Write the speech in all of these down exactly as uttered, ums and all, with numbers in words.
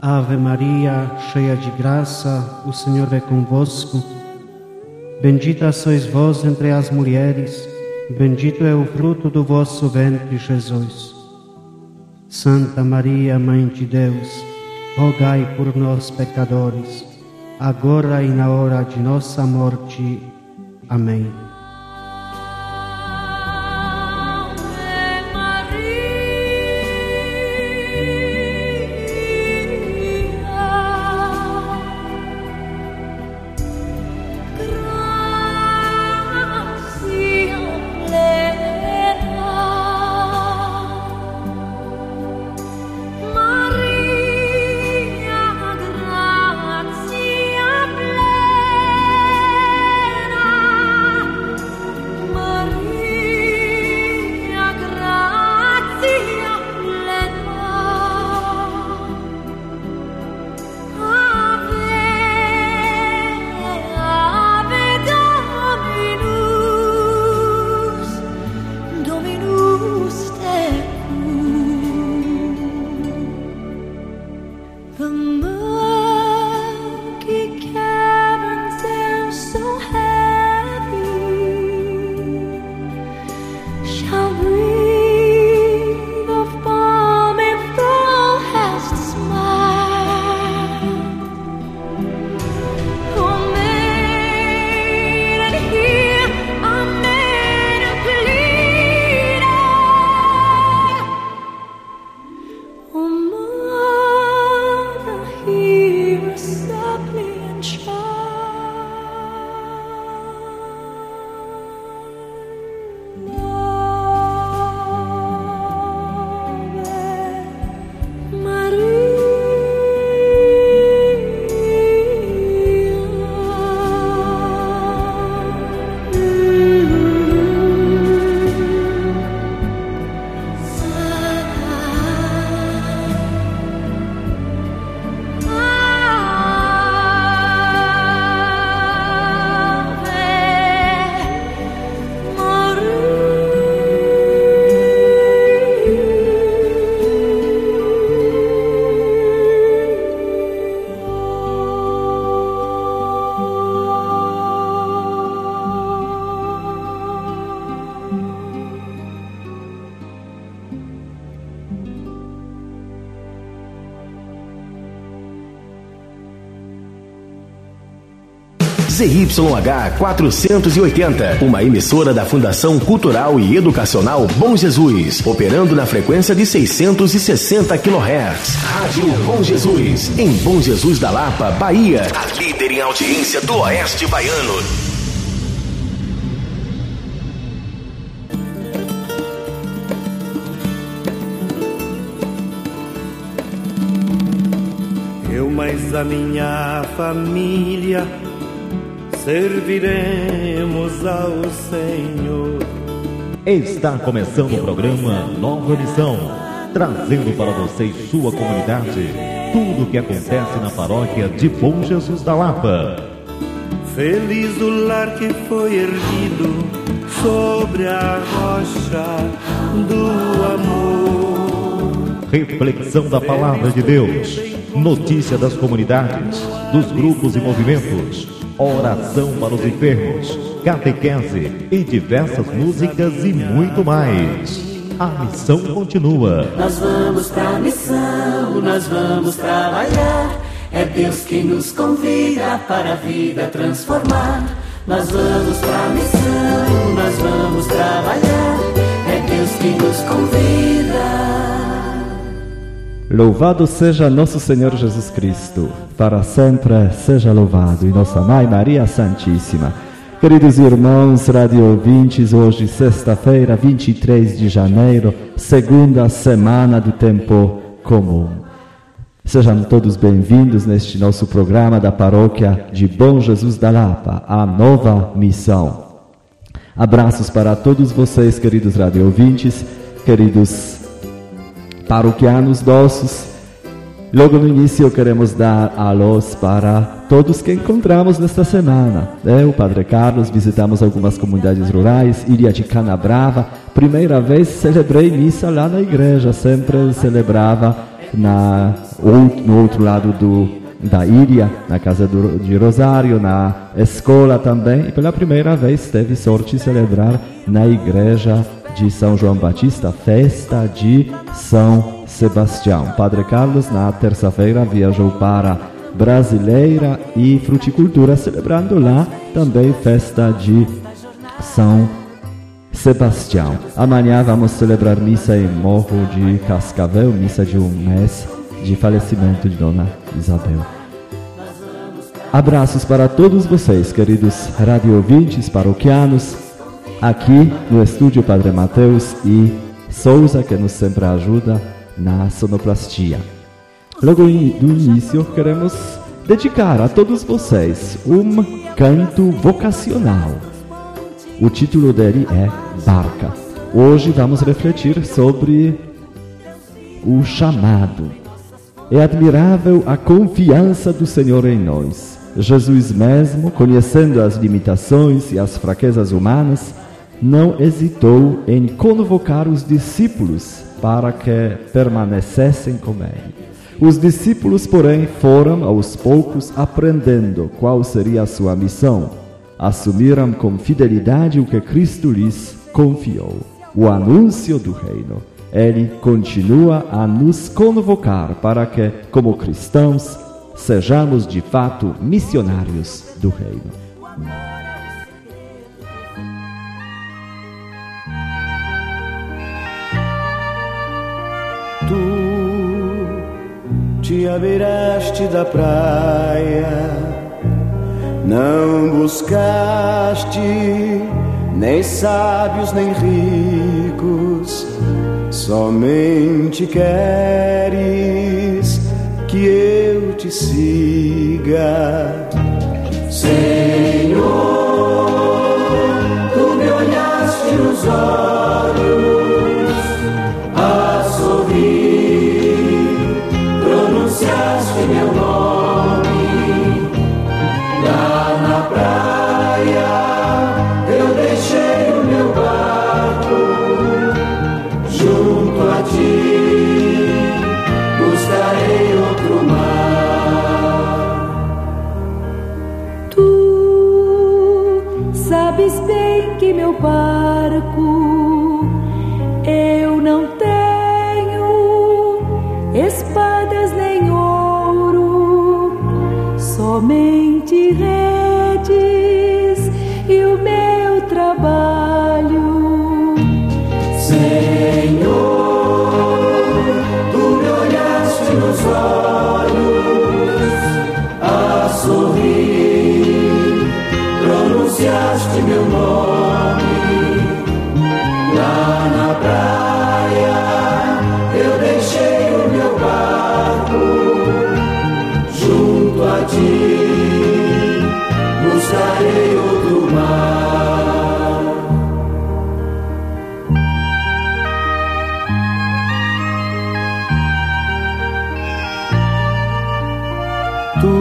Ave Maria, cheia de graça, o Senhor é convosco. Bendita sois vós entre as mulheres, bendito é o fruto do vosso ventre, Jesus. Santa Maria, Mãe de Deus, rogai por nós, pecadores, agora e na hora de nossa morte. Amém. Z Y H quatrocentos e oitenta, uma emissora da Fundação Cultural e Educacional Bom Jesus, operando na frequência de seiscentos e sessenta quilohertz. Rádio Bom Jesus, em Bom Jesus da Lapa, Bahia, a líder em audiência do Oeste Baiano. Eu mais a minha família serviremos ao Senhor. Está começando o programa Nova Missão, trazendo para você e sua comunidade tudo o que acontece na paróquia de Bom Jesus da Lapa. Feliz o lar que foi erguido sobre a rocha do amor. Reflexão da Palavra de Deus, notícia das comunidades, dos grupos e movimentos, oração para os enfermos, catequese e diversas músicas e muito mais. A missão continua. Nós vamos pra missão, nós vamos trabalhar. É Deus quem nos convida para a vida transformar. Nós vamos pra missão, nós vamos trabalhar. É Deus quem nos convida. Louvado seja nosso Senhor Jesus Cristo, para sempre seja louvado, e nossa Mãe Maria Santíssima. Queridos irmãos radio ouvintes, hoje sexta-feira, vinte e três de janeiro, segunda semana do tempo comum. Sejam todos bem-vindos neste nosso programa da paróquia de Bom Jesus da Lapa, a Nova Missão. Abraços para todos vocês, queridos radio ouvintes, queridos paroquianos nossos. Logo no início queremos dar alôs para todos que encontramos nesta semana. Eu, Padre Carlos, visitamos algumas comunidades rurais, Ilha de Canabrava. Primeira vez celebrei missa lá na igreja, sempre celebrava na no outro lado do, da ilha, na casa do, de Rosário, na escola também. E pela primeira vez teve sorte de celebrar na igreja de São João Batista, festa de São Sebastião. Padre Carlos, na terça-feira, viajou para Brasileira e Fruticultura, celebrando lá também festa de São Sebastião. Amanhã vamos celebrar missa em Morro de Cascavel, missa de um mês de falecimento de Dona Isabel. Abraços para todos vocês, queridos radio-ouvintes paroquianos, aqui no estúdio Padre Mateus e Souza, que nos sempre ajuda na sonoplastia. Logo do início, queremos dedicar a todos vocês um canto vocacional. O título dele é Barca. Hoje vamos refletir sobre o chamado. É admirável a confiança do Senhor em nós. Jesus mesmo, conhecendo as limitações e as fraquezas humanas, não hesitou em convocar os discípulos para que permanecessem com ele. Os discípulos, porém, foram aos poucos aprendendo qual seria a sua missão. Assumiram com fidelidade o que Cristo lhes confiou, o anúncio do reino. Ele continua a nos convocar para que, como cristãos, sejamos de fato missionários do reino. Tu te abeiraste da praia, não buscaste nem sábios nem ricos, somente queres que eu te siga. Senhor, tu me olhaste nos olhos, a sorrir, pronunciaste meu nome. Lá na praia eu deixei o meu barco, junto a ti buscarei outro mar. Tu sabes bem que meu barco eu não tenho espadas nem ouro, somente redes e o meu trabalho. Senhor, tu me olhaste nos olhos, a sorrir, pronunciaste meu nome. Lá na praia eu deixei o meu barco, junto a ti buscarei outro mar. Tu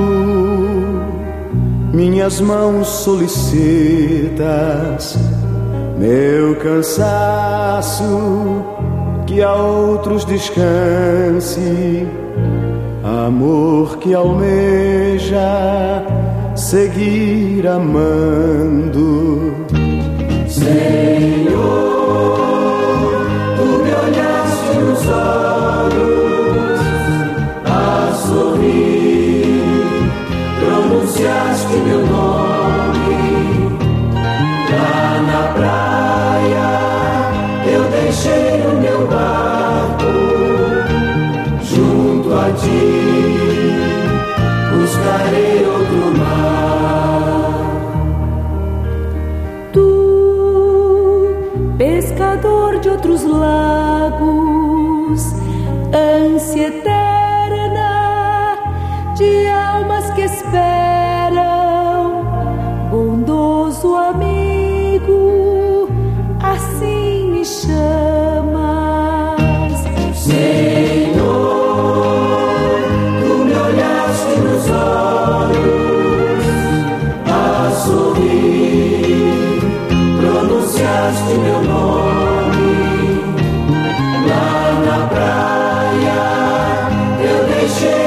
minhas mãos solicitas, meu cansaço que a outros descanse, amor que almeja seguir amando. Senhor, tu me olhaste nos olhos, a sorrir, pronunciaste meu nome. Lá na praia eu deixei o meu barco, junto a ti buscarei outro mar. Tu, pescador de outros lagos, ânsia eterna de almas que esperam, bondoso amigo, assim me chamas. Senhor, tu me olhaste nos olhos, a sorrir, pronunciaste meu nome. Lá na praia eu deixei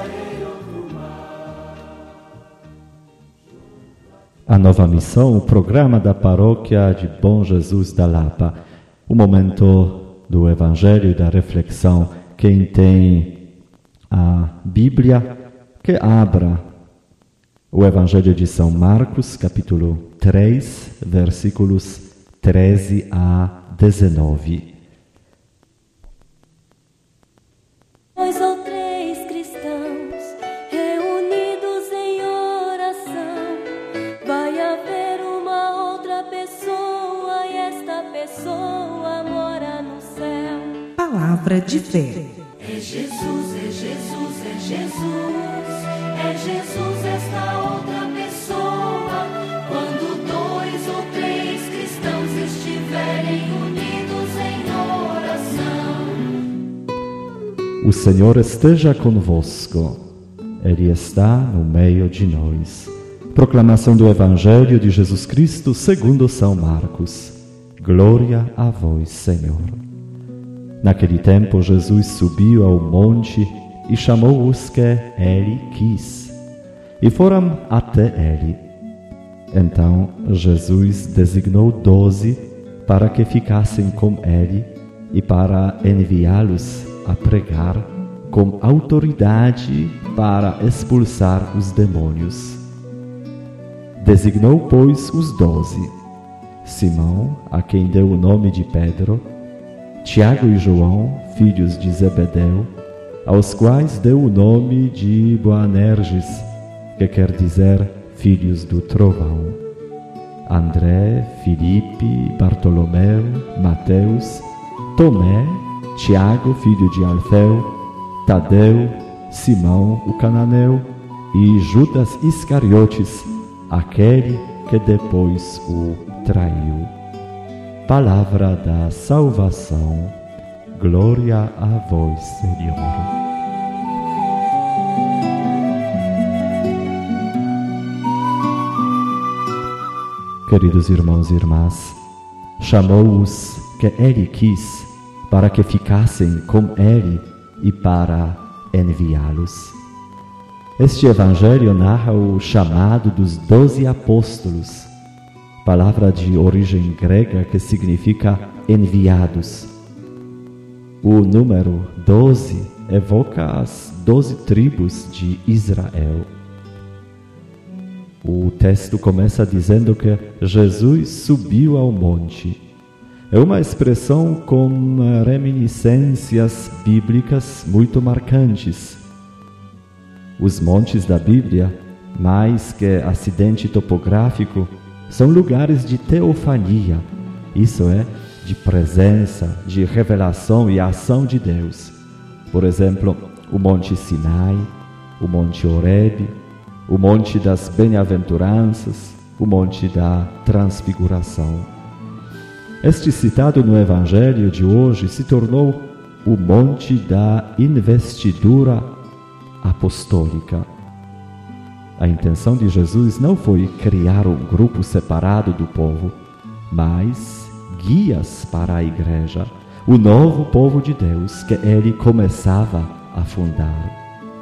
A nova missão, o programa da paróquia de Bom Jesus da Lapa. O momento do Evangelho e da reflexão. Quem tem a Bíblia, que abra o Evangelho de São Marcos, capítulo três, versículos treze a dezenove. Dois ou três cristãos reunidos em oração, vai haver uma outra pessoa e esta pessoa mora no céu. Palavra de fé. É Jesus, é Jesus, é Jesus, é Jesus esta outra pessoa. Quando dois ou três cristãos estiverem unidos em oração. O Senhor esteja convosco, Ele está no meio de nós. Proclamação do Evangelho de Jesus Cristo segundo São Marcos. Glória a vós, Senhor. Naquele tempo, Jesus subiu ao monte e chamou os que Ele quis, e foram até Ele. Então, Jesus designou doze para que ficassem com Ele e para enviá-los a pregar com autoridade para expulsar os demônios. Designou, pois, os doze: Simão, a quem deu o nome de Pedro, Tiago e João, filhos de Zebedeu, aos quais deu o nome de Boanerges, que quer dizer filhos do trovão, André, Filipe, Bartolomeu, Mateus, Tomé, Tiago, filho de Alfeu, Tadeu, Simão, o cananeu, e Judas Iscariotes, aquele que depois o traiu. Palavra da salvação. Glória a vós, Senhor. Queridos irmãos e irmãs, chamou-os que Ele quis para que ficassem com Ele e para enviá-los. Este Evangelho narra o chamado dos doze apóstolos, palavra de origem grega que significa enviados. O número doze evoca as doze tribos de Israel. O texto começa dizendo que Jesus subiu ao monte. É uma expressão com reminiscências bíblicas muito marcantes. Os montes da Bíblia, mais que acidente topográfico, são lugares de teofania, isso é, de presença, de revelação e ação de Deus. Por exemplo, o Monte Sinai, o Monte Horebe, o Monte das Bem-aventuranças, o Monte da Transfiguração. Este citado no Evangelho de hoje se tornou o Monte da Investidura Apostólica. A intenção de Jesus não foi criar um grupo separado do povo, mas guias para a igreja, o novo povo de Deus que Ele começava a fundar.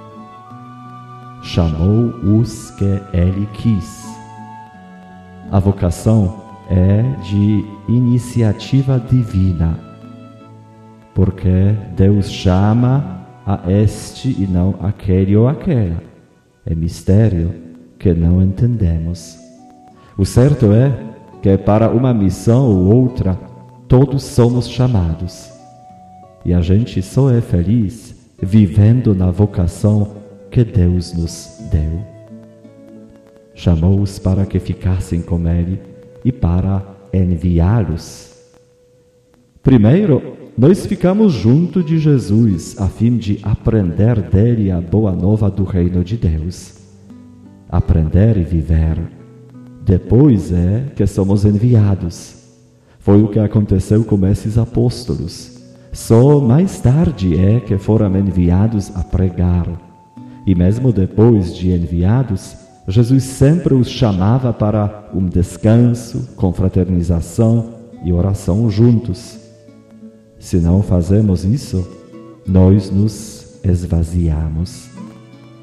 Chamou os que Ele quis. A vocação é de iniciativa divina, porque Deus chama a este e não aquele ou aquela. É mistério que não entendemos. O certo é que para uma missão ou outra, todos somos chamados. E a gente só é feliz vivendo na vocação que Deus nos deu. Chamou-os para que ficassem com Ele e para enviá-los. Primeiro, nós ficamos junto de Jesus a fim de aprender dele a boa nova do reino de Deus. Aprender e viver. Depois é que somos enviados. Foi o que aconteceu com esses apóstolos. Só mais tarde é que foram enviados a pregar. E mesmo depois de enviados, Jesus sempre os chamava para um descanso, confraternização e oração juntos. Se não fazemos isso, nós nos esvaziamos.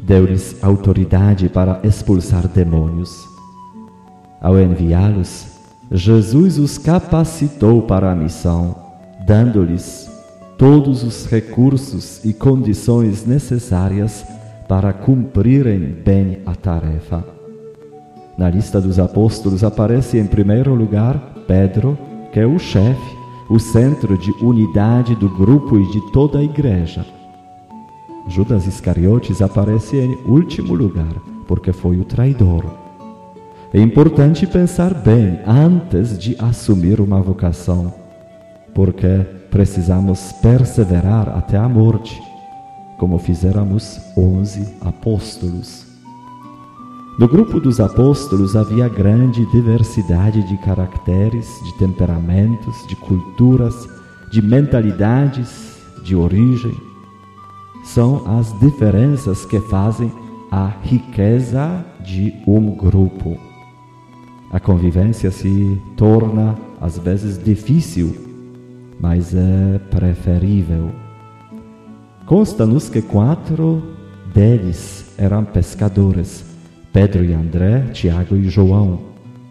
deu-lhes autoridade para expulsar demônios. Ao enviá-los, Jesus os capacitou para a missão, dando-lhes todos os recursos e condições necessárias para cumprirem bem a tarefa. Na lista dos apóstolos aparece em primeiro lugar Pedro, que é o chefe, o centro de unidade do grupo e de toda a igreja. Judas Iscariotes aparece em último lugar, porque foi o traidor. É importante pensar bem antes de assumir uma vocação, porque precisamos perseverar até a morte, como fizeram os onze apóstolos. No grupo dos apóstolos havia grande diversidade de caracteres, de temperamentos, de culturas, de mentalidades, de origem. São as diferenças que fazem a riqueza de um grupo. A convivência se torna, às vezes, difícil, mas é preferível. Consta-nos que quatro deles eram pescadores: Pedro e André, Tiago e João.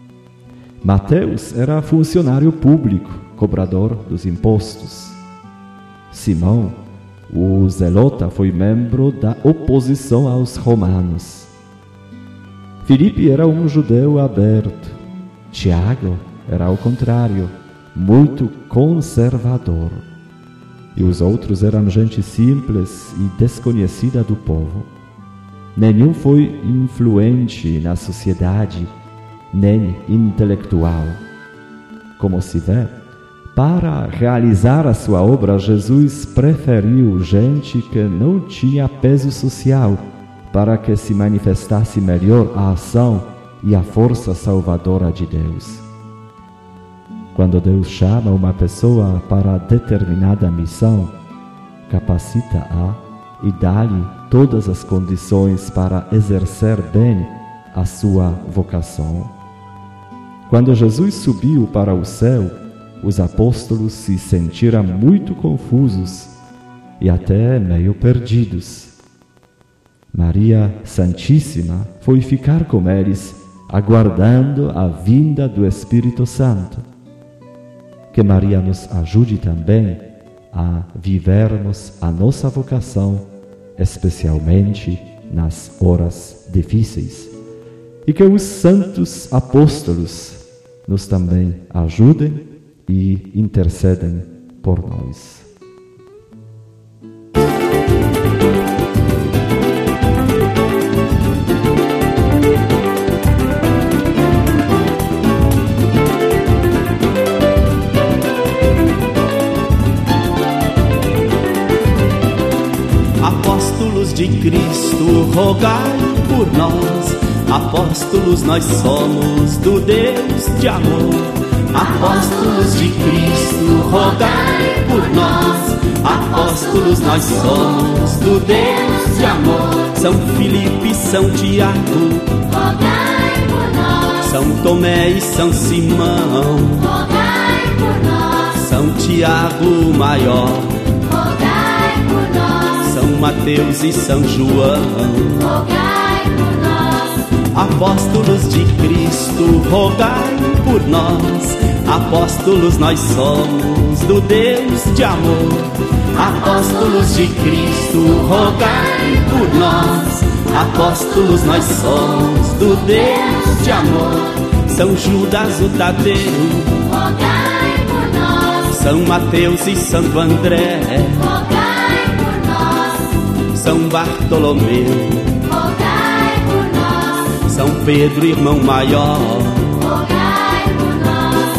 Mateus era funcionário público, cobrador dos impostos. Simão, o zelota, foi membro da oposição aos romanos. Filipe era um judeu aberto. Tiago era ao contrário, muito conservador. E os outros eram gente simples e desconhecida do povo. Nenhum foi influente na sociedade, nem intelectual. Como se vê, para realizar a sua obra, Jesus preferiu gente que não tinha peso social, para que se manifestasse melhor a ação e a força salvadora de Deus. Quando Deus chama uma pessoa para determinada missão, capacita-a e dá-lhe todas as condições para exercer bem a sua vocação. Quando Jesus subiu para o céu, os apóstolos se sentiram muito confusos e até meio perdidos. Maria Santíssima foi ficar com eles, aguardando a vinda do Espírito Santo. Que Maria nos ajude também a vivermos a nossa vocação, especialmente nas horas difíceis. E que os santos apóstolos nos também ajudem e intercedem por nós. Apóstolos de Cristo, rogai por nós. Apóstolos nós somos do Deus de amor. Apóstolos de Cristo, rogai por nós. Apóstolos nós somos do Deus de amor. São Filipe, São Tiago, rogai por nós. São Tomé e São Simão, rogai por nós. São Tiago maior, rogai por nós. São Mateus e São João, rogai por nós. Apóstolos de Cristo, rogai por nós. Apóstolos nós somos do Deus de amor. Apóstolos de Cristo, rogai por nós. Apóstolos nós somos do Deus de amor. São Judas o Tadeu, rogai por nós. São Mateus e Santo André, rogai por nós. São Bartolomeu, rogai por nós. São Pedro, irmão maior, rogai por nós.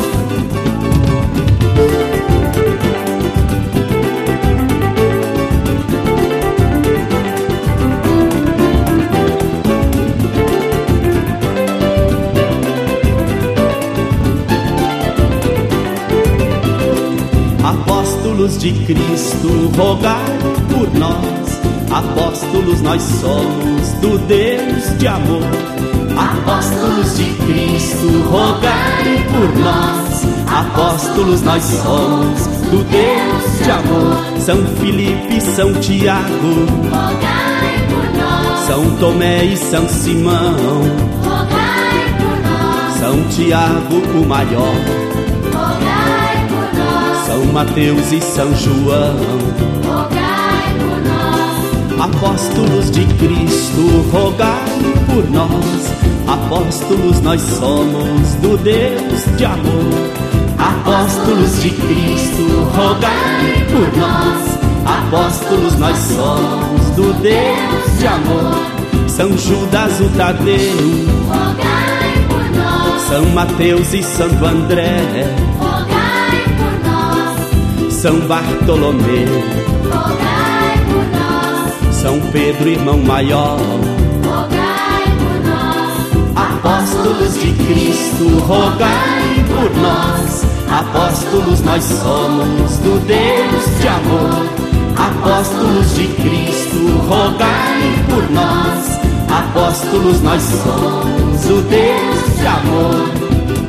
Apóstolos de Cristo, rogai por nós. Apóstolos nós somos do Deus de amor. Apóstolos de Cristo, rogai por nós. Apóstolos nós somos do Deus de amor. São Filipe, São Tiago, rogai por nós. São Tomé e São Simão, rogai por nós. São Tiago o maior, Rogai por nós. São Mateus e São João, Rogai por nós. apóstolos de Cristo, rogai por nós. Apóstolos nós somos do Deus de amor. Apóstolos de Cristo, rogai por nós. Apóstolos nós somos do Deus de amor. São Judas o Tadeu, Rogai por nós. São Mateus e Santo André, Rogai por nós. São Bartolomeu, Rogai por nós. São Pedro, irmão maior. Rogai por nós. Apóstolos de Cristo, rogai por nós. Apóstolos nós somos do Deus de amor. Apóstolos de Cristo, rogai por nós. Apóstolos nós somos do Deus de amor.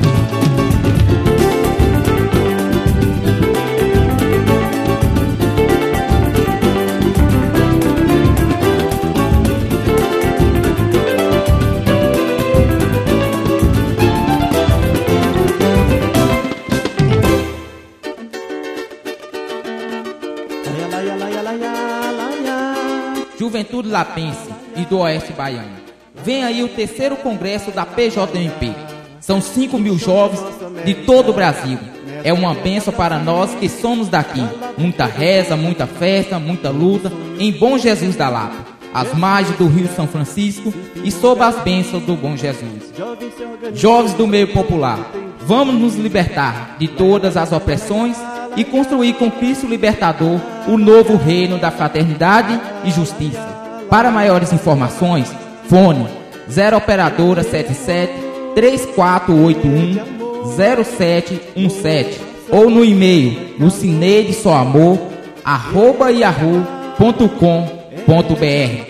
Juventude Lapense e do Oeste Baiano. Vem aí o terceiro congresso da P J M P. São cinco mil jovens de todo o Brasil. É uma bênção para nós que somos daqui. Muita reza, muita festa, muita luta em Bom Jesus da Lapa, às margens do Rio São Francisco e sob as bênçãos do Bom Jesus. Jovens do meio popular, vamos nos libertar de todas as opressões e construir com Cristo Libertador o novo reino da fraternidade e justiça. Para maiores informações, fone zero operadora setenta e sete, três quatro oito um, zero sete um sete ou no e-mail lucineidessoamor arroba yahoo ponto com ponto br.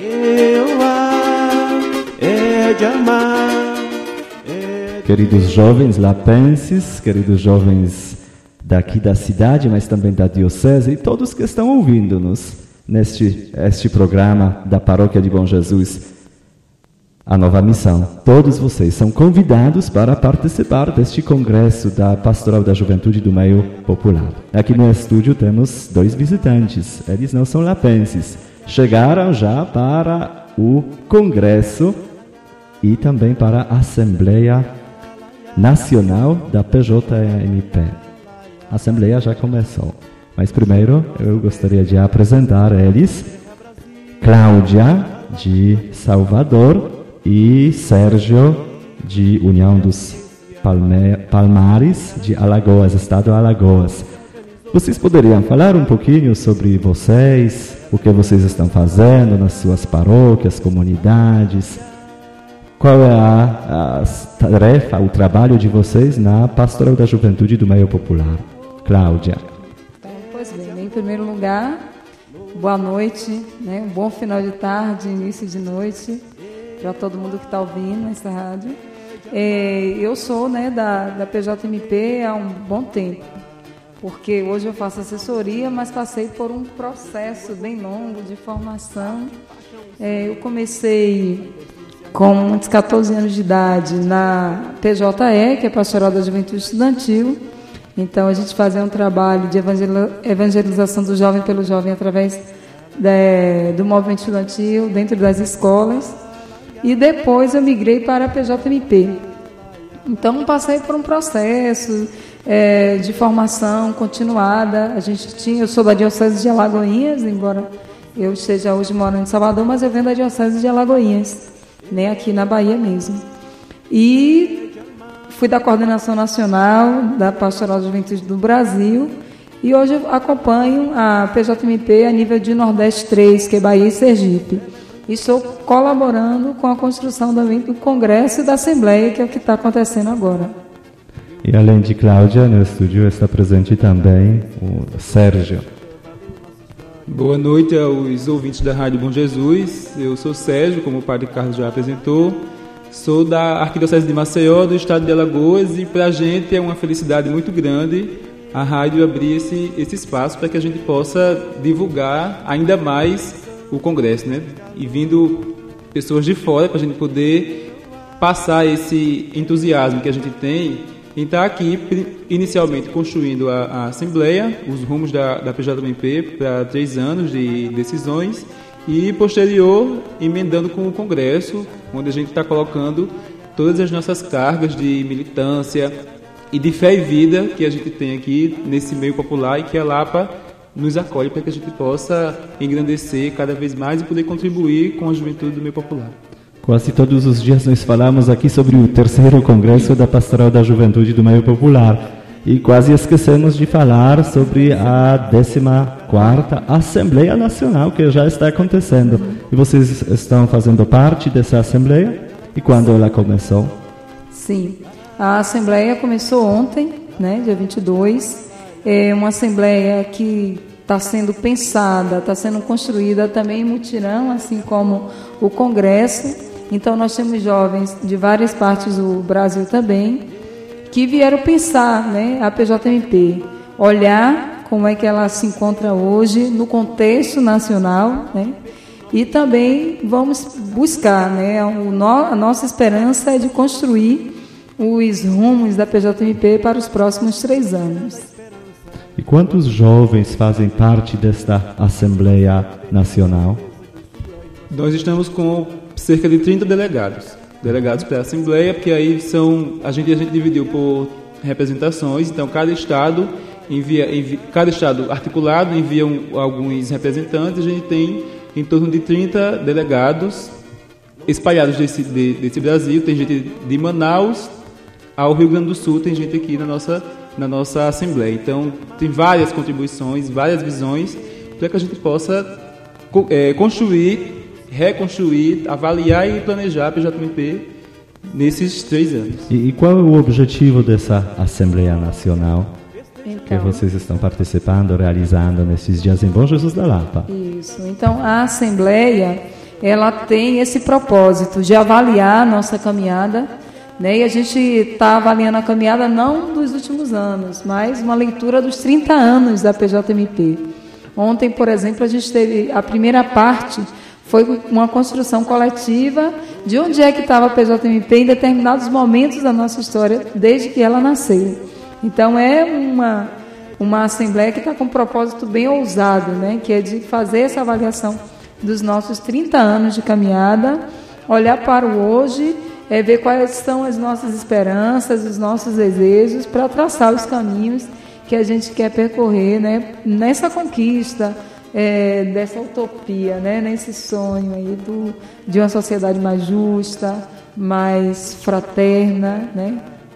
Queridos jovens lapenses, queridos jovens daqui da cidade, mas também da diocese, e todos que estão ouvindo-nos neste este programa da Paróquia de Bom Jesus, a Nova Missão. Todos vocês são convidados para participar deste congresso da Pastoral da Juventude do Meio Popular. Aqui no estúdio temos dois visitantes, eles não são lapenses, chegaram já para o congresso e também para a Assembleia Nacional da P J M P. A Assembleia já começou, mas primeiro eu gostaria de apresentar eles, Cláudia, de Salvador, e Sérgio, de União dos Palme- Palmares, de Alagoas, Estado de Alagoas. Vocês poderiam falar um pouquinho sobre vocês, o que vocês estão fazendo nas suas paróquias, comunidades? Qual é a, a tarefa, o trabalho de vocês na Pastoral da Juventude do Meio Popular? Cláudia. Então, pois bem, em primeiro lugar, boa noite, né? Um bom final de tarde, início de noite, para todo mundo que está ouvindo nessa rádio. É, eu sou, né, da, da P J M P há um bom tempo, porque hoje eu faço assessoria, mas passei por um processo bem longo de formação. É, eu comecei com uns catorze anos de idade na P J E, que é Pastoral da Juventude Estudantil. Então, a gente fazia um trabalho de evangelização do jovem pelo jovem através de, do movimento estudantil dentro das escolas. E depois eu migrei para a P J M P. Então, passei por um processo é, de formação continuada. A gente tinha, eu sou da Diocese de Alagoinhas, embora eu esteja hoje morando em Salvador, mas eu venho da Diocese de Alagoinhas, né, aqui na Bahia mesmo. E fui da Coordenação Nacional da Pastoral da Juventude do Brasil e hoje eu acompanho a P J M P a nível de Nordeste três, que é Bahia e Sergipe. E estou colaborando com a construção do Congresso e da Assembleia, que é o que está acontecendo agora. E além de Cláudia, no estúdio está presente também o Sérgio. Boa noite aos ouvintes da Rádio Bom Jesus. Eu sou Sérgio, como o Padre Carlos já apresentou. Sou da Arquidiocese de Maceió, do estado de Alagoas, e para a gente é uma felicidade muito grande a rádio abrir esse, esse espaço para que a gente possa divulgar ainda mais o Congresso, né? E vindo pessoas de fora, para a gente poder passar esse entusiasmo que a gente tem em estar aqui, inicialmente construindo a, a Assembleia, os rumos da, da P J M P para três anos de decisões, e posterior emendando com o Congresso, onde a gente está colocando todas as nossas cargas de militância e de fé e vida que a gente tem aqui nesse meio popular e que a Lapa nos acolhe para que a gente possa engrandecer cada vez mais e poder contribuir com a juventude do meio popular. Quase todos os dias nós falamos aqui sobre o terceiro Congresso da Pastoral da Juventude do Meio Popular e quase esquecemos de falar sobre a décima quarta Assembleia Nacional que já está acontecendo. E vocês estão fazendo parte dessa Assembleia? E quando ela começou? Sim, a Assembleia começou ontem, né, dia vinte e dois. É uma Assembleia que está sendo pensada, está sendo construída também em mutirão, assim como o Congresso. Então, nós temos jovens de várias partes do Brasil também, que vieram pensar, né, a P J M P, olhar como é que ela se encontra hoje no contexto nacional, né, e também vamos buscar, né, o no, a nossa esperança é de construir os rumos da P J M P para os próximos três anos. E quantos jovens fazem parte desta Assembleia Nacional? Nós estamos com cerca de trinta delegados, delegados para a Assembleia, porque aí são, a gente, a gente dividiu por representações, então cada estado envia, envia cada estado articulado envia um, alguns representantes, a gente tem em torno de trinta delegados espalhados desse, de, desse Brasil, tem gente de Manaus ao Rio Grande do Sul, tem gente aqui na nossa, na nossa Assembleia. Então, tem várias contribuições, várias visões, para que a gente possa é, construir, reconstruir, avaliar e planejar a P J M P nesses três anos. E, e qual é o objetivo dessa Assembleia Nacional então, que vocês estão participando, realizando nesses dias em Bom Jesus da Lapa? Isso. Então, a Assembleia, ela tem esse propósito de avaliar a nossa caminhada, né? E a gente está avaliando a caminhada não dos últimos anos, mas uma leitura dos trinta anos da P J M P. Ontem, por exemplo, a gente teve a primeira parte, foi uma construção coletiva de onde é que estava a P J M P em determinados momentos da nossa história, desde que ela nasceu. Então, é uma, uma Assembleia que está com um propósito bem ousado, né? Que é de fazer essa avaliação dos nossos trinta anos de caminhada, olhar para o hoje, é ver quais são as nossas esperanças, os nossos desejos, para traçar os caminhos que a gente quer percorrer, né, nessa conquista, é, dessa utopia, né, nesse sonho aí do, de uma sociedade mais justa, mais fraterna, né?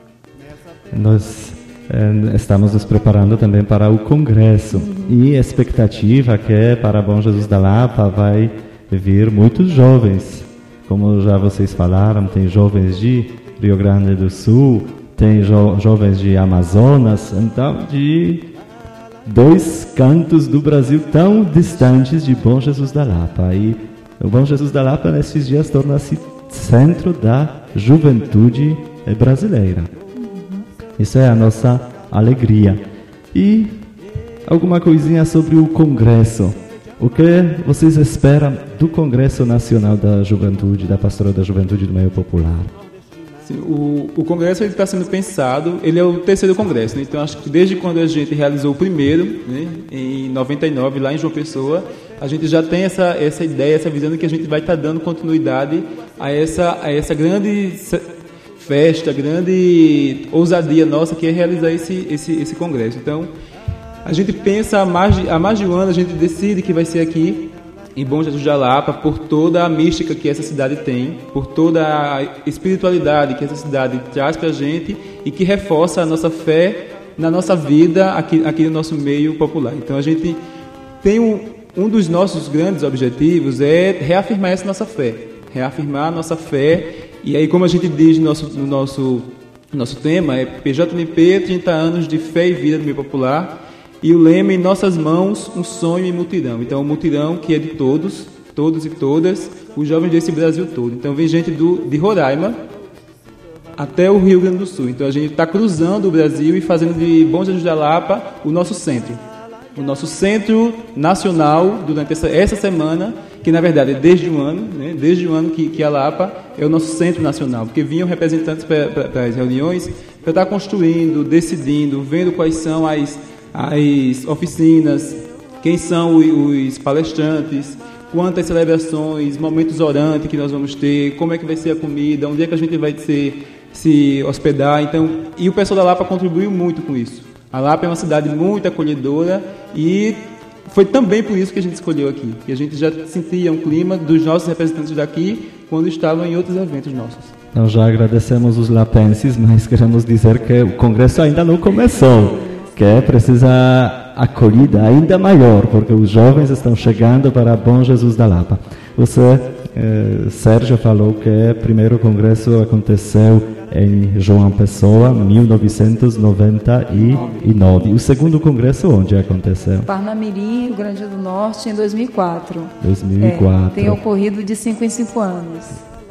Nós é, estamos nos preparando também para o Congresso, uhum. E a expectativa que é para Bom Jesus da Lapa vai vir muitos jovens. Como já vocês falaram, tem jovens de Rio Grande do Sul, tem jo- jovens de Amazonas, então de dois cantos do Brasil tão distantes de Bom Jesus da Lapa. E o Bom Jesus da Lapa nesses dias torna-se centro da juventude brasileira. Isso é a nossa alegria. E alguma coisinha sobre o Congresso. O que vocês esperam do Congresso Nacional da Juventude, da Pastoral da Juventude do Meio Popular? Sim, o, o Congresso está sendo pensado, ele é o terceiro Congresso, né? Então acho que desde quando a gente realizou o primeiro, né, em noventa e nove, lá em João Pessoa, a gente já tem essa, essa ideia, essa visão de que a gente vai estar dando continuidade a essa, a essa grande festa, grande ousadia nossa, que é realizar esse, esse, esse Congresso. Então, a gente pensa há mais, de, há mais de um ano, a gente decide que vai ser aqui em Bom Jesus da Lapa, por toda a mística que essa cidade tem, por toda a espiritualidade que essa cidade traz para a gente e que reforça a nossa fé na nossa vida aqui, aqui no nosso meio popular. Então, a gente tem um, um dos nossos grandes objetivos é reafirmar essa nossa fé, reafirmar a nossa fé. E aí, como a gente diz no nosso, no nosso, nosso tema, é P J M P, trinta anos de fé e vida no meio popular. E o lema, em nossas mãos, um sonho e mutirão. Então, o mutirão que é de todos, todos e todas, os jovens desse Brasil todo. Então, vem gente do, de Roraima até o Rio Grande do Sul. Então, a gente está cruzando o Brasil e fazendo de Bom Jesus da Lapa o nosso centro. O nosso centro nacional, durante essa, essa semana, que na verdade é desde um ano, né, desde o ano que, que a Lapa é o nosso centro nacional, porque vinham representantes para as reuniões para estar construindo, decidindo, vendo quais são as, as oficinas, quem são os, os palestrantes, quantas celebrações, momentos orantes que nós vamos ter, como é que vai ser a comida, onde é que a gente vai ser, se hospedar. Então, e o pessoal da Lapa contribuiu muito com isso. A Lapa é uma cidade muito acolhedora e foi também por isso que a gente escolheu aqui. Que a gente já sentia um clima dos nossos representantes daqui quando estavam em outros eventos nossos. Nós já agradecemos os lapenses, mas queremos dizer que o congresso ainda não começou, que precisa acolhida ainda maior, porque os jovens estão chegando para Bom Jesus da Lapa. Você, eh, Sérgio, falou que o primeiro congresso aconteceu em João Pessoa, mil novecentos e noventa e nove. O segundo congresso onde aconteceu? Parnamirim, Rio Grande do Norte, em dois mil e quatro. dois mil e quatro. É, tem ocorrido de cinco em cinco anos.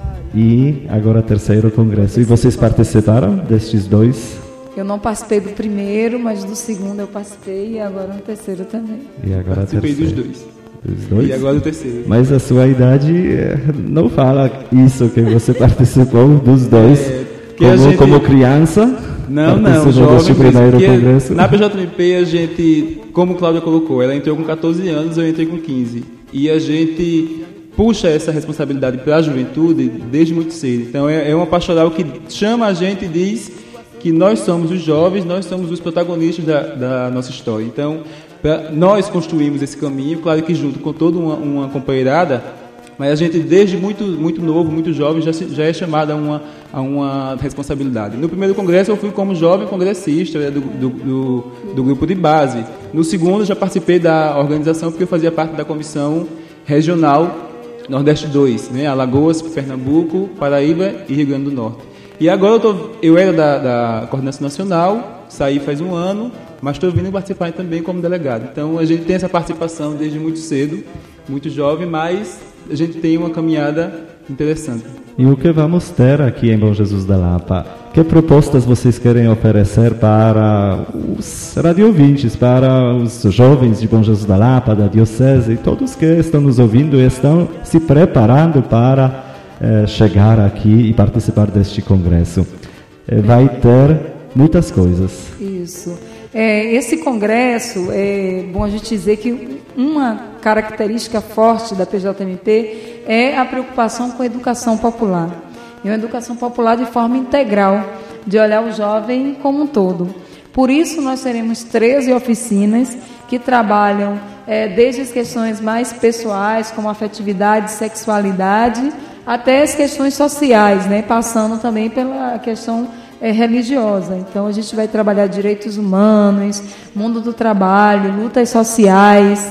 E agora o terceiro congresso. E vocês participaram destes dois? Eu não participei do primeiro, mas do segundo eu participei e agora no terceiro também. E agora participei terceiro. dos dois. Dos dois? E agora do terceiro. Mas a sua idade não fala isso, que você participou dos dois. É, como, gente... como criança? Não, não, jovem. Primeiro congresso. Na P J M P a gente, como Cláudia colocou, ela entrou com catorze anos, eu entrei com quinze. E a gente puxa essa responsabilidade para a juventude desde muito cedo. Então é, é uma pastoral que chama a gente e diz que nós somos os jovens, nós somos os protagonistas da, da nossa história. Então, pra, nós construímos esse caminho, claro que junto com toda uma, uma companheirada, mas a gente desde muito, muito novo, muito jovem, já, se, já é chamado a uma, a uma responsabilidade. No primeiro congresso eu fui como jovem congressista, do, do, do, do grupo de base. No segundo já participei da organização, porque eu fazia parte da comissão regional Nordeste dois, né? Alagoas, Pernambuco, Paraíba e Rio Grande do Norte. E agora eu, tô, eu era da, da Coordenação Nacional, saí faz um ano, mas estou vindo participar também como delegado. Então a gente tem essa participação desde muito cedo, muito jovem, mas a gente tem uma caminhada interessante. E o que vamos ter aqui em Bom Jesus da Lapa? Que propostas vocês querem oferecer para os radiovintes, para os jovens de Bom Jesus da Lapa, da Diocese, e todos que estão nos ouvindo e estão se preparando para eh, chegar aqui e participar deste congresso? Eh, vai ter muitas coisas. Isso. É, esse congresso, é bom a gente dizer que uma característica forte da P J M P é a preocupação com a educação popular. E uma educação popular de forma integral, de olhar o jovem como um todo. Por isso, nós teremos treze oficinas que trabalham é, desde as questões mais pessoais, como afetividade, sexualidade, até as questões sociais, né, passando também pela questão é, religiosa. Então, a gente vai trabalhar direitos humanos, mundo do trabalho, lutas sociais,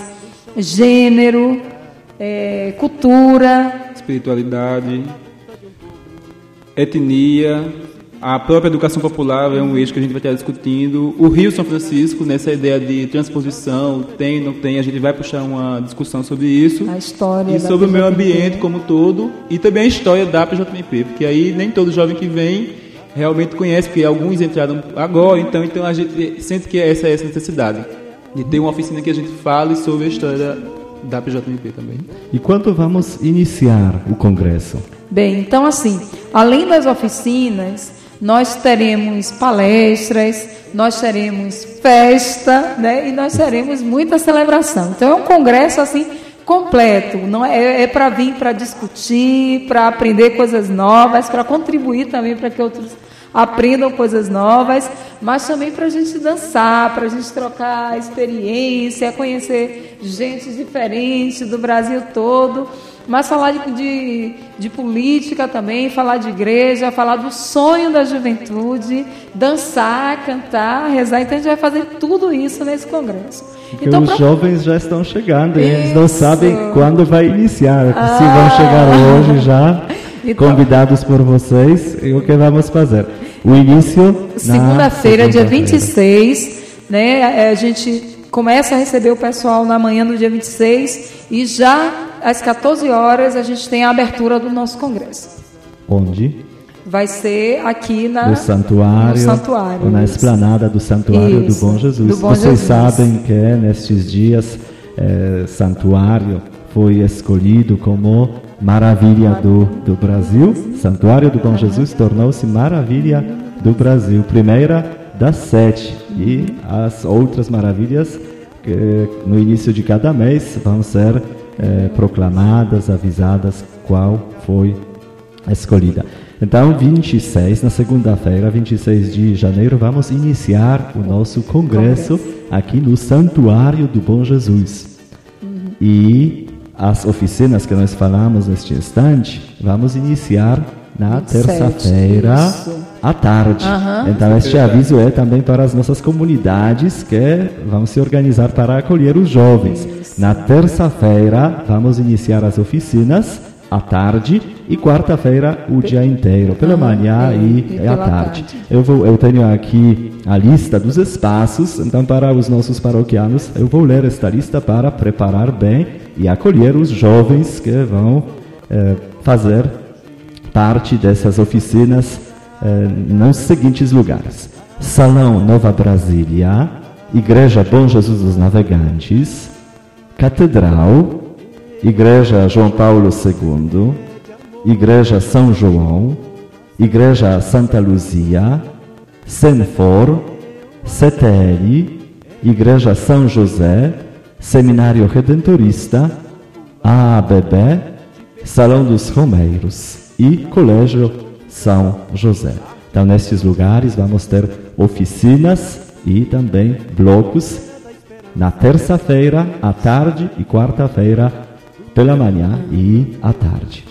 gênero, é, cultura, espiritualidade, etnia, a própria educação popular é um eixo que a gente vai estar discutindo. O Rio São Francisco, nessa ideia de transposição, tem, não tem, a gente vai puxar uma discussão sobre isso. A história e sobre o meio ambiente como um todo, e também a história da P J M P, porque aí nem todo jovem que vem realmente conhece, porque alguns entraram agora, então, então a gente sente que essa é essa necessidade, de ter uma oficina que a gente fale sobre a história da P J M P também. E quando vamos iniciar o congresso? Bem, então assim, além das oficinas, nós teremos palestras, nós teremos festa, né? E nós teremos muita celebração. Então é um congresso assim completo, não é, é para vir para discutir, para aprender coisas novas, para contribuir também para que outros aprendam coisas novas, mas também para a gente dançar, para a gente trocar experiência, conhecer gente diferente do Brasil todo, mas falar de, de, de política também, falar de igreja, falar do sonho da juventude, dançar, cantar, rezar. Então a gente vai fazer tudo isso nesse congresso. Porque então, os pra... jovens já estão chegando e isso. Eles não sabem quando vai iniciar, ah. se vão chegar hoje já, então... convidados por vocês, e o que vamos fazer? O início segunda-feira, dia vinte e seis, né? A gente começa a receber o pessoal na manhã do dia vinte e seis e já às quatorze horas a gente tem a abertura do nosso congresso. Onde? Vai ser aqui na, no santuário, no santuário ou na esplanada do Santuário isso, do Bom Jesus. Do Bom Vocês Jesus. sabem que nestes dias é, santuário, foi escolhido como Maravilha do, do Brasil. Santuário do Bom Jesus tornou-se Maravilha do Brasil, primeira das sete. E as outras maravilhas que no início de cada mês vão ser eh, proclamadas, avisadas qual foi escolhida. Então, vinte e seis, na segunda-feira, vinte e seis de janeiro, vamos iniciar o nosso congresso aqui no Santuário do Bom Jesus. Uhum. E as oficinas que nós falamos neste instante, vamos iniciar na terça-feira à tarde. Uhum. Então, este aviso é também para as nossas comunidades que vão se organizar para acolher os jovens. Isso. Na terça-feira, vamos iniciar as oficinas à tarde e quarta-feira o dia inteiro, pela uhum. manhã é, e, e à tarde. tarde. Eu, vou, eu tenho aqui a lista dos espaços, então para os nossos paroquianos, eu vou ler esta lista para preparar bem e acolher os jovens que vão eh, fazer parte dessas oficinas eh, nos seguintes lugares: Salão Nova Brasília, Igreja Bom Jesus dos Navegantes, Catedral, Igreja João Paulo segundo, Igreja São João, Igreja Santa Luzia, Senfor, C T L, Igreja São José, Seminário Redentorista, A A B B, Salão dos Romeiros e Colégio São José. Então, nestes lugares vamos ter oficinas e também blocos na terça-feira, à tarde e quarta-feira, pela manhã e à tarde.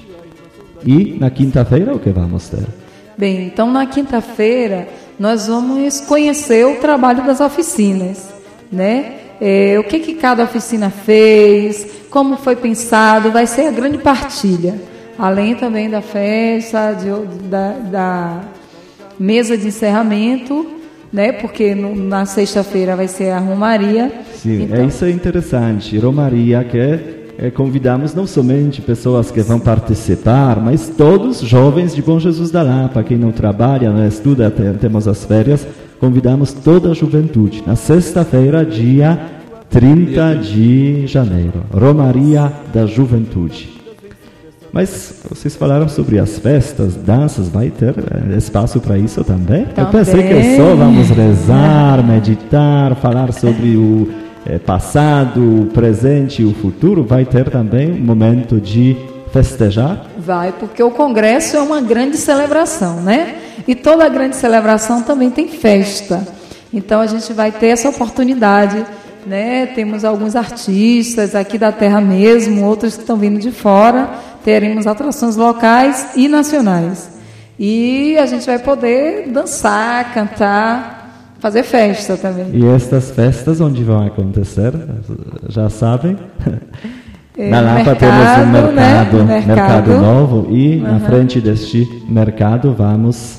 E na quinta-feira o que vamos ter? Bem, então na quinta-feira nós vamos conhecer o trabalho das oficinas, né? É, o que, que cada oficina fez, como foi pensado, vai ser a grande partilha. Além também da festa, de, da, da mesa de encerramento, né? Porque no, na sexta-feira vai ser a Romaria. Sim, então, é, isso é interessante. Romaria que é É, convidamos não somente pessoas que vão participar, mas todos jovens de Bom Jesus da Lapa. Quem não trabalha, não estuda, tem, temos as férias, convidamos toda a juventude. Na sexta-feira, dia trinta de janeiro, Romaria da Juventude. Mas vocês falaram sobre as festas, danças, vai ter espaço para isso também? também? Eu pensei que só vamos rezar, meditar, falar sobre o É, passado, o presente e o futuro. Vai ter também um momento de festejar? Vai, porque o congresso é uma grande celebração, né? E toda grande celebração também tem festa. Então a gente vai ter essa oportunidade, né? Temos alguns artistas aqui da terra mesmo, outros que estão vindo de fora. Teremos atrações locais e nacionais. E a gente vai poder dançar, cantar, fazer festa também. E estas festas onde vão acontecer? Já sabem? É, na Lapa mercado, temos um mercado, né? mercado, mercado novo e uhum. na frente deste mercado vamos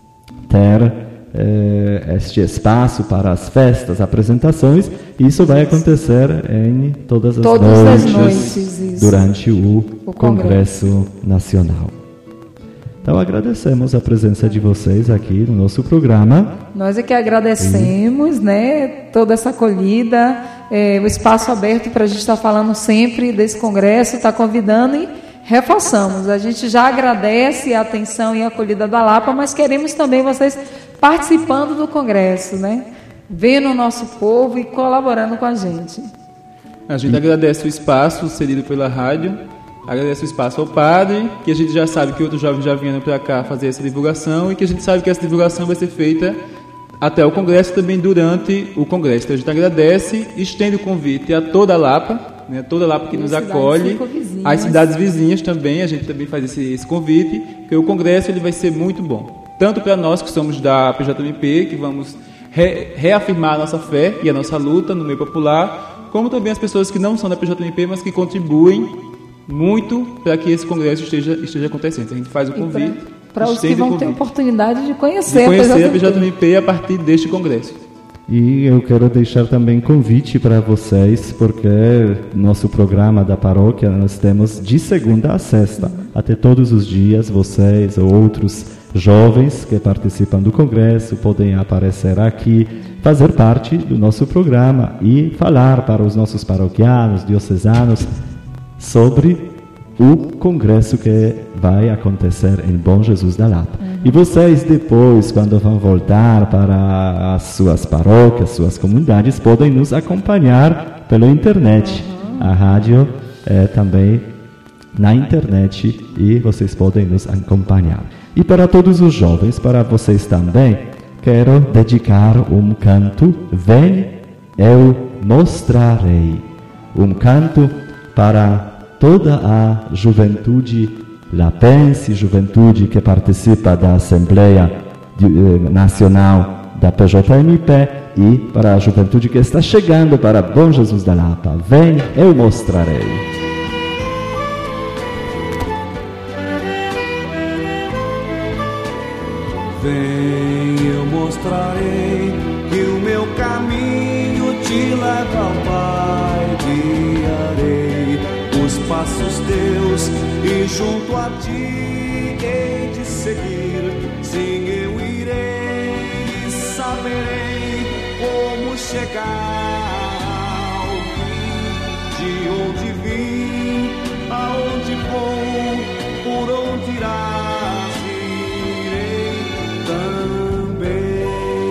ter eh, este espaço para as festas, apresentações. Isso vai acontecer em todas as Todas noites, as noites durante o, o Congresso. Congresso Nacional. Então agradecemos a presença de vocês aqui no nosso programa. Nós é que agradecemos, e... né, toda essa acolhida, é, o espaço aberto para a gente estar falando sempre desse congresso, estar convidando e reforçamos. A gente já agradece a atenção e a acolhida da Lapa, mas queremos também vocês participando do congresso, né, vendo o nosso povo e colaborando com a gente. A gente e... agradece o espaço cedido pela rádio. Agradeço o espaço ao padre, que a gente já sabe que outros jovens já vieram para cá fazer essa divulgação e que a gente sabe que essa divulgação vai ser feita até o congresso, também durante o congresso. Então a gente agradece e estende o convite a toda a Lapa, né, toda a Lapa que nos acolhe, as cidades vizinhas também, a gente também faz esse, esse convite, que o congresso ele vai ser muito bom. Tanto para nós que somos da P J M P, que vamos re, reafirmar a nossa fé e a nossa luta no meio popular, como também as pessoas que não são da P J M P, mas que contribuem muito para que esse congresso esteja, esteja acontecendo. A gente faz o convite. Para os que vão ter oportunidade de conhecer, de conhecer a P J M P a partir deste congresso. E eu quero deixar também convite para vocês, porque nosso programa da paróquia nós temos de segunda a sexta, uhum. até todos os dias. Vocês ou outros jovens que participam do congresso podem aparecer aqui, fazer parte do nosso programa e falar para os nossos paroquianos, diocesanos, sobre o congresso que vai acontecer em Bom Jesus da Lapa. Uhum. E vocês depois, quando vão voltar para as suas paróquias, suas comunidades, podem nos acompanhar pela internet. Uhum. A rádio é também na internet e vocês podem nos acompanhar. E para todos os jovens, para vocês também, quero dedicar um canto, Vem, eu mostrarei. Um canto para toda a juventude lapense, juventude que participa da Assembleia de, eh, Nacional da P J M P e para a juventude que está chegando para Bom Jesus da Lapa. Vem, eu mostrarei. Vem, eu mostrarei que o meu caminho te leva ao Pai, guiarei os passos teus e junto a ti hei de seguir. Sim, eu irei e saberei como chegar ao fim, de onde vim, aonde vou, por onde irás, irei também.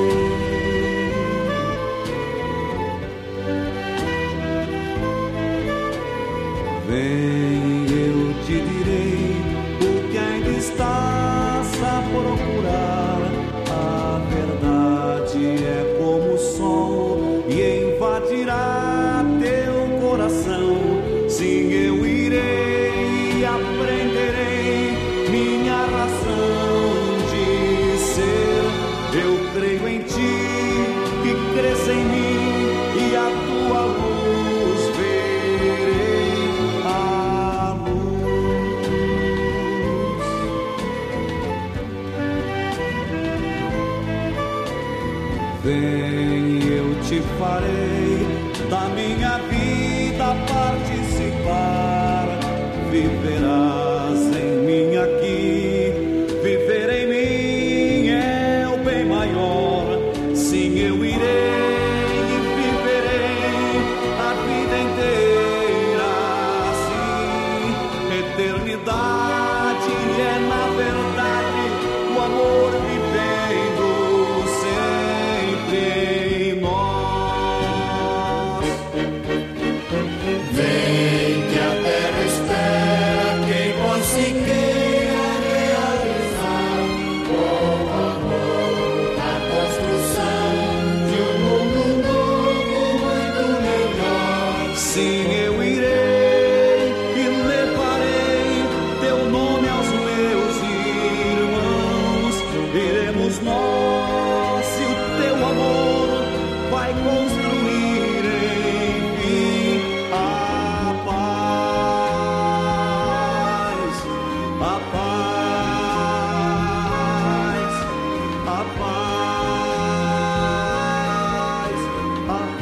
Vem, eu te direi o que ainda estás a procurar. A verdade é como o sol e invadirá teu coração. Sim, eu irei e aprenderei minha razão de ser. Eu creio em ti, que crês em mim, e a tua luz verei. A luz. Vem, eu te farei da minha vida participar. Viverás em mim aqui, viver em mim é o bem maior. Sim, eu irei e viverei a vida inteira assim. Eternidade é na verdade o amor vivendo sempre em nós. Vem que a terra espera quem bom se queira realizar com amor a construção de um mundo novo muito melhor. Sim, eu irei e levarei teu nome aos meus irmãos. Iremos nós e o teu amor vai construir enfim a paz, a paz, a paz, a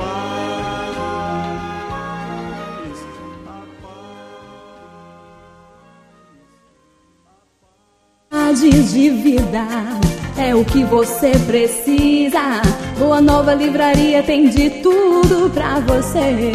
paz. De vida é o que você precisa. Boa Nova Livraria tem de tudo pra você.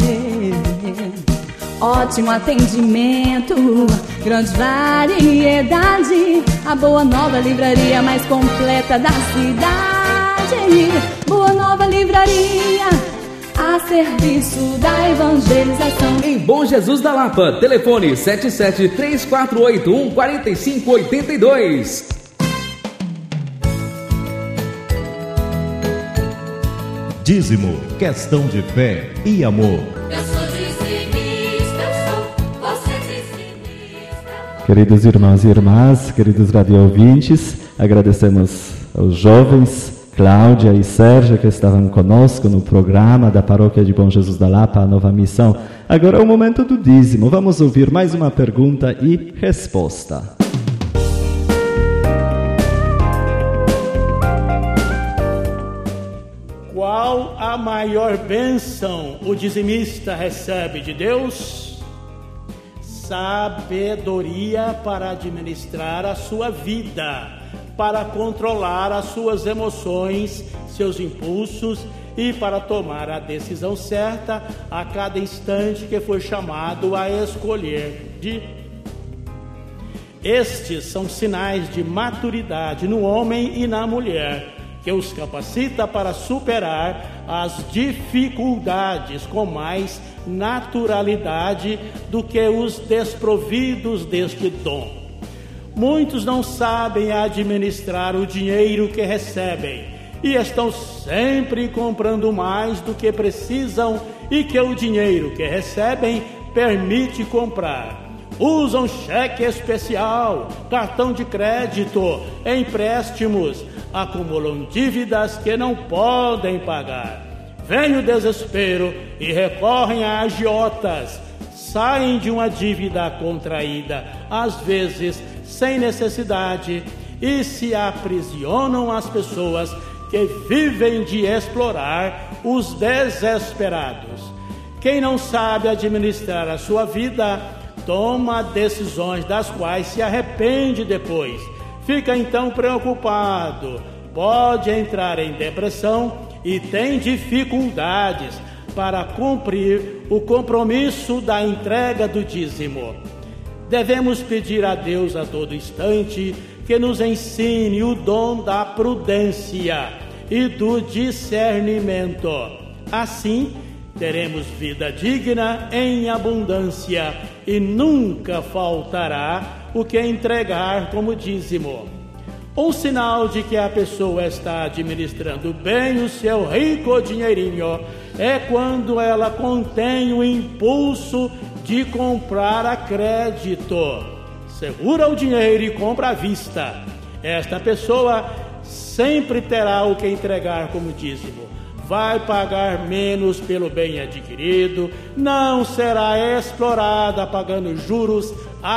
Ótimo atendimento, grande variedade. A Boa Nova Livraria mais completa da cidade. Boa Nova Livraria, a serviço da evangelização. Em Bom Jesus da Lapa, telefone sete sete três quatro oito um quatro cinco oito dois. Dízimo, questão de fé e amor. Eu sou dizimista, eu sou, você dizimista. Queridos irmãos e irmãs, queridos radio-ouvintes, agradecemos aos jovens Cláudia e Sérgio que estavam conosco no programa da Paróquia de Bom Jesus da Lapa, a Nova Missão. Agora é o momento do dízimo. Vamos ouvir mais uma pergunta e resposta. Qual a maior bênção o dizimista recebe de Deus? Sabedoria para administrar a sua vida, para controlar as suas emoções, seus impulsos e para tomar a decisão certa a cada instante que for chamado a escolher. De... Estes são sinais de maturidade no homem e na mulher, que os capacita para superar as dificuldades com mais naturalidade do que os desprovidos deste dom. Muitos não sabem administrar o dinheiro que recebem e estão sempre comprando mais do que precisam e que o dinheiro que recebem permite comprar. Usam cheque especial, cartão de crédito, empréstimos, acumulam dívidas que não podem pagar. Vem o desespero e recorrem a agiotas. Saem de uma dívida contraída, às vezes sem necessidade, e se aprisionam as pessoas que vivem de explorar os desesperados. Quem não sabe administrar a sua vida, toma decisões das quais se arrepende depois. Fica então preocupado, pode entrar em depressão e tem dificuldades para cumprir o compromisso da entrega do dízimo. Devemos pedir a Deus a todo instante que nos ensine o dom da prudência e do discernimento. Assim, teremos vida digna em abundância e nunca faltará o que entregar como dízimo. Um sinal de que a pessoa está administrando bem o seu rico dinheirinho é quando ela contém o impulso de comprar a crédito. Segura o dinheiro e compra à vista. Esta pessoa sempre terá o que entregar como dízimo. Vai pagar menos pelo bem adquirido, não será explorada pagando juros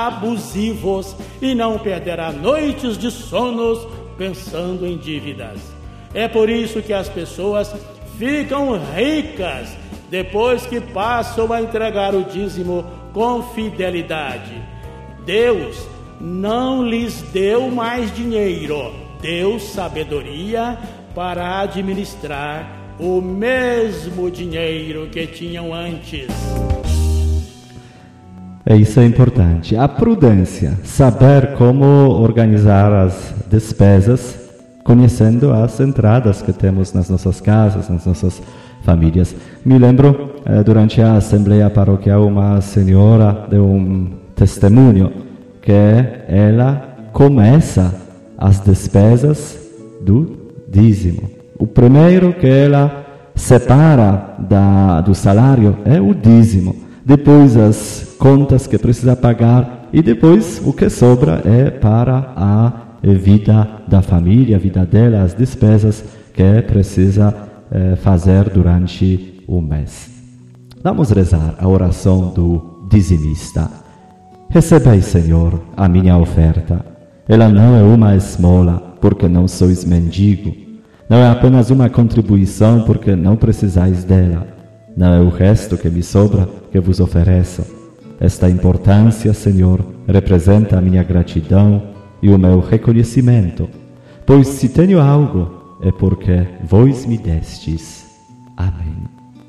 abusivos e não perderá noites de sonos pensando em dívidas. É por isso que as pessoas ficam ricas depois que passam a entregar o dízimo com fidelidade. Deus não lhes deu mais dinheiro, deu sabedoria para administrar o mesmo dinheiro que tinham antes. É isso é importante. A prudência, saber como organizar as despesas, conhecendo as entradas que temos nas nossas casas, nas nossas famílias. Me lembro, eh, durante a Assembleia Paroquial, uma senhora deu um testemunho que ela começa as despesas do dízimo. O primeiro que ela separa da, do salário é o dízimo. Depois as contas que precisa pagar e depois o que sobra é para a vida da família, a vida dela, as despesas que precisa eh, fazer durante o mês. Vamos rezar a oração do dizimista. Recebei, Senhor, a minha oferta. Ela não é uma esmola, porque não sois mendigo. Não é apenas uma contribuição, porque não precisais dela. Não é o resto que me sobra que vos ofereço. Esta importância, Senhor, representa a minha gratidão e o meu reconhecimento. Pois se tenho algo, é porque vós me destes. Amém.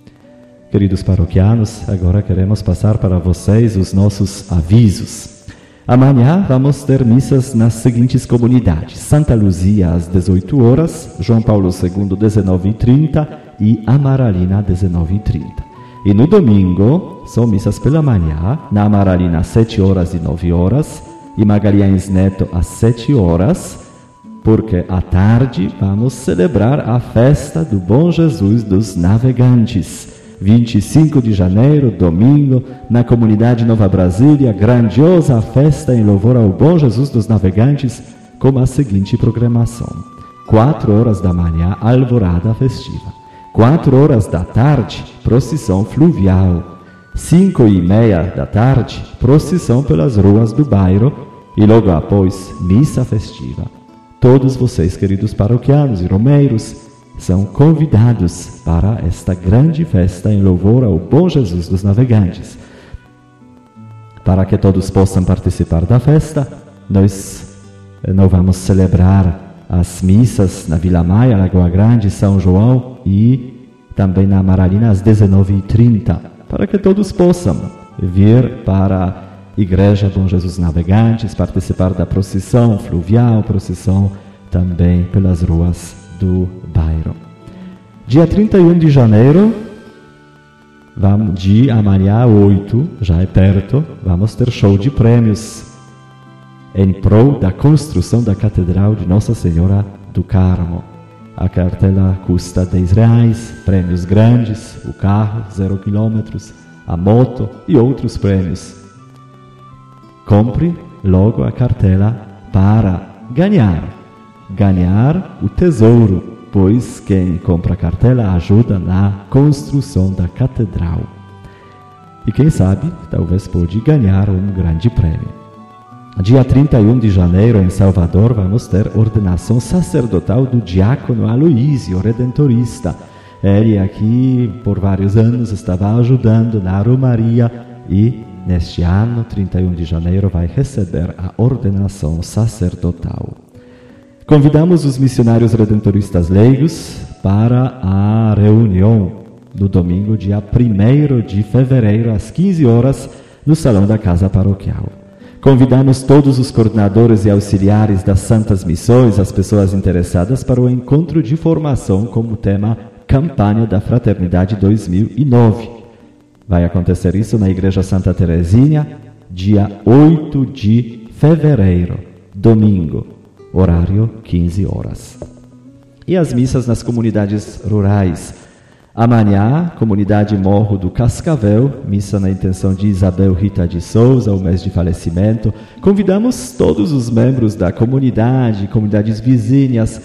Queridos paroquianos, agora queremos passar para vocês os nossos avisos. Amanhã vamos ter missas nas seguintes comunidades: Santa Luzia às dezoito horas, João Paulo segundo, dezenove e trinta e Amaralina, dezenove e trinta. E no domingo são missas pela manhã, na Amaralina às sete horas e nove horas e Magalhães Neto às sete horas, porque à tarde vamos celebrar a festa do Bom Jesus dos Navegantes. vinte e cinco de janeiro, domingo, na comunidade Nova Brasília, grandiosa festa em louvor ao Bom Jesus dos Navegantes, com a seguinte programação: quatro horas da manhã, alvorada festiva; quatro horas da tarde, procissão fluvial; cinco e meia da tarde, procissão pelas ruas do bairro e logo após, missa festiva. Todos vocês, queridos paroquianos e romeiros, são convidados para esta grande festa em louvor ao Bom Jesus dos Navegantes. Para que todos possam participar da festa, nós não vamos celebrar as missas na Vila Maia, Lagoa Grande, São João e também na Amaralina às dezenove e trinta, para que todos possam vir para a Igreja Bom Jesus Navegantes, participar da procissão fluvial, procissão também pelas ruas do bairro. Dia trinta e um de janeiro, vamos, de amanhã oito, já é perto, vamos ter show de prêmios em prol da construção da Catedral de Nossa Senhora do Carmo. A cartela custa dez reais, prêmios grandes, o carro, zero quilômetros, a moto e outros prêmios. Compre logo a cartela para ganhar, ganhar o tesouro, pois quem compra a cartela ajuda na construção da catedral. E quem sabe, talvez pode ganhar um grande prêmio. Dia trinta e um de janeiro, em Salvador, vamos ter ordenação sacerdotal do diácono Aloísio, redentorista. Ele aqui, por vários anos, estava ajudando na Romaria e, neste ano, trinta e um de janeiro, vai receber a ordenação sacerdotal. Convidamos os missionários redentoristas leigos para a reunião do domingo, dia primeiro de fevereiro, às quinze horas, no Salão da Casa Paroquial. Convidamos todos os coordenadores e auxiliares das Santas Missões, as pessoas interessadas, para o encontro de formação como tema Campanha da Fraternidade dois mil e nove. Vai acontecer isso na Igreja Santa Teresinha, dia oito de fevereiro, domingo, horário quinze horas. E as missas nas comunidades rurais. Amanhã, comunidade Morro do Cascavel, missa na intenção de Isabel Rita de Souza, o mês de falecimento. Convidamos todos os membros da comunidade, comunidades vizinhas.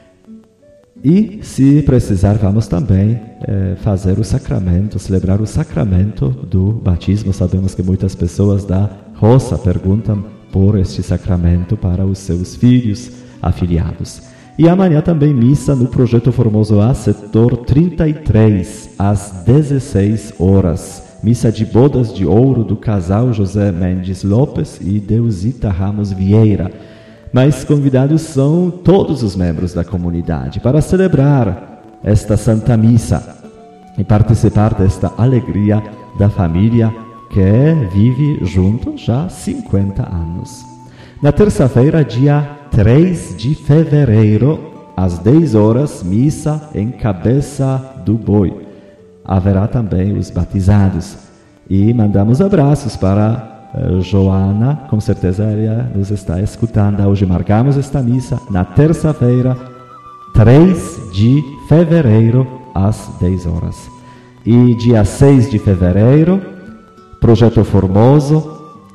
E, se precisar, vamos também eh, fazer o sacramento, celebrar o sacramento do batismo. Sabemos que muitas pessoas da roça perguntam por este sacramento para os seus filhos afiliados. E amanhã também missa no Projeto Formoso A, setor trinta e três, às dezesseis horas. Missa de bodas de ouro do casal José Mendes Lopes e Deusita Ramos Vieira. Mas convidados são todos os membros da comunidade para celebrar esta Santa Missa e participar desta alegria da família que vive junto já há cinquenta anos. Na terça-feira, dia três de fevereiro, às dez horas, missa em Cabeça do Boi. Haverá também os batizados. E mandamos abraços para uh, Joana, com certeza ela nos está escutando. Hoje marcamos esta missa na terça-feira, três de fevereiro, às dez horas. E dia seis de fevereiro, Projeto Formoso,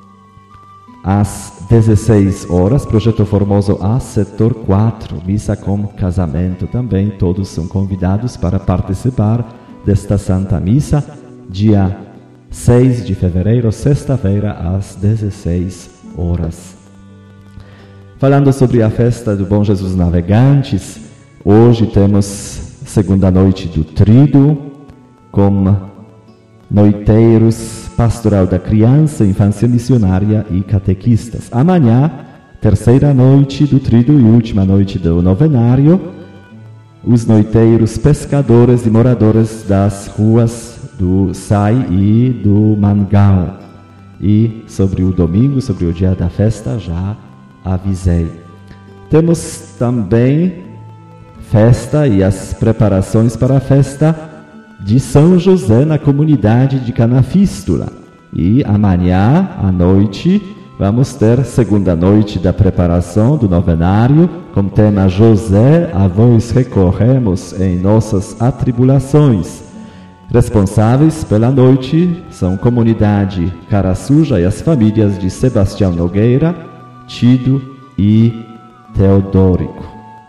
às dezesseis horas, Projeto Formoso A, setor quatro, missa com casamento também. Todos são convidados para participar desta Santa Missa, dia seis de fevereiro, sexta-feira, às dezesseis horas. Falando sobre a festa do Bom Jesus Navegantes, hoje temos segunda noite do Tríduo, com noiteiros, pastoral da criança, infância missionária e catequistas. Amanhã, terceira noite do Tríduo e última noite do novenário, os noiteiros pescadores e moradores das ruas do Sai e do Mangau. E sobre o domingo, sobre o dia da festa, já avisei. Temos também festa e as preparações para a festa de São José na comunidade de Canafístula. E amanhã à noite vamos ter segunda noite da preparação do novenário com tema José, a vós recorremos em nossas atribulações. Responsáveis pela noite são comunidade Cara Suja e as famílias de Sebastião Nogueira, Tido e Teodórico.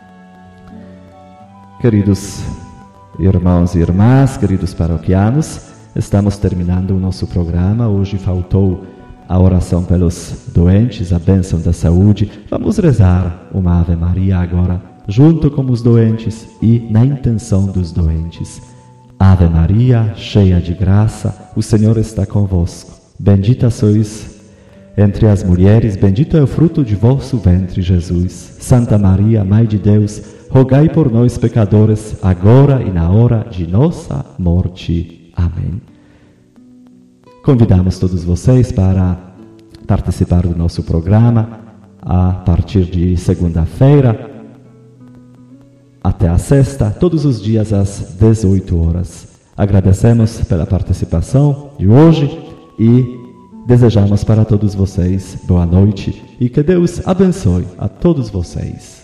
Queridos irmãos e irmãs, queridos paroquianos, estamos terminando o nosso programa. Hoje faltou a oração pelos doentes, a bênção da saúde. Vamos rezar uma Ave Maria agora, junto com os doentes e na intenção dos doentes. Ave Maria, cheia de graça, o Senhor está convosco. Bendita sois entre as mulheres, bendito é o fruto de vosso ventre, Jesus. Santa Maria, Mãe de Deus, rogai por nós, pecadores, agora e na hora de nossa morte. Amém. Convidamos todos vocês para participar do nosso programa a partir de segunda-feira até a sexta, todos os dias às dezoito horas. Agradecemos pela participação de hoje e desejamos para todos vocês boa noite e que Deus abençoe a todos vocês.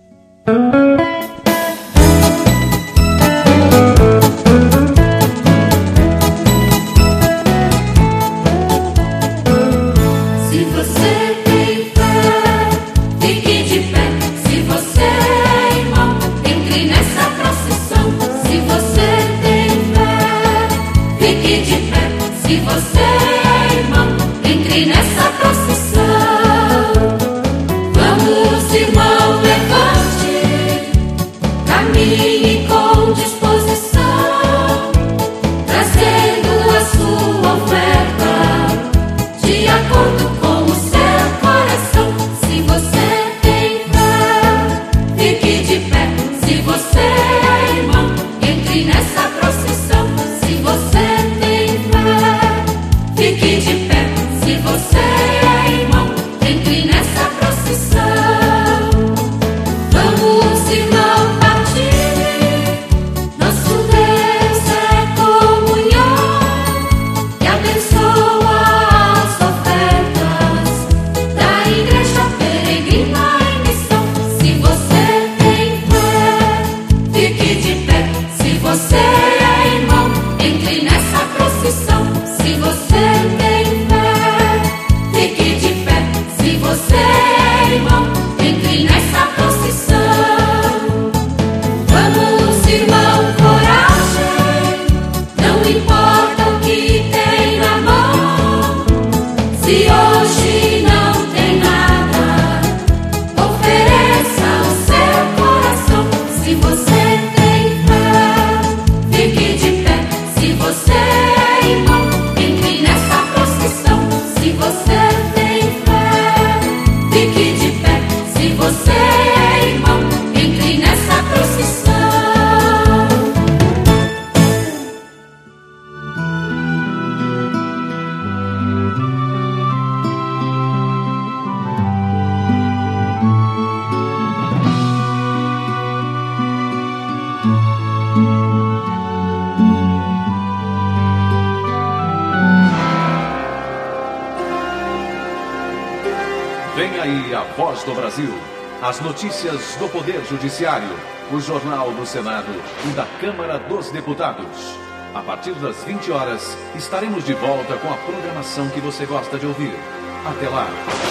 Voz do Brasil, as notícias do Poder Judiciário, o Jornal do Senado e da Câmara dos Deputados. A partir das vinte horas, estaremos de volta com a programação que você gosta de ouvir. Até lá!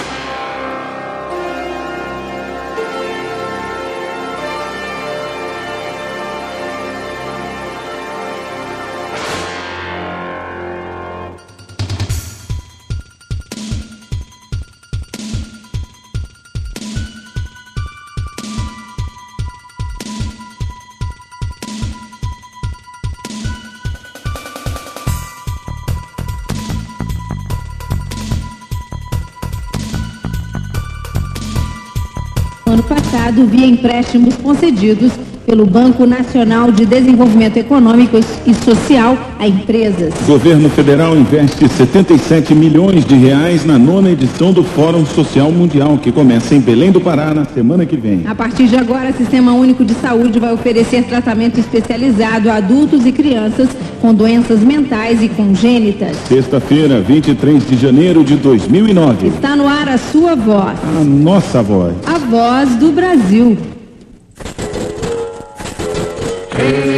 ano passado via empréstimos concedidos pelo Banco Nacional de Desenvolvimento Econômico e Social a empresas. O governo federal investe setenta e sete milhões de reais na nona edição do Fórum Social Mundial, que começa em Belém do Pará na semana que vem. A partir de agora, o Sistema Único de Saúde vai oferecer tratamento especializado a adultos e crianças com doenças mentais e congênitas. Sexta-feira, vinte e três de janeiro de dois mil e nove. Está no ar a sua voz. A nossa voz. A voz do Brasil. Hey.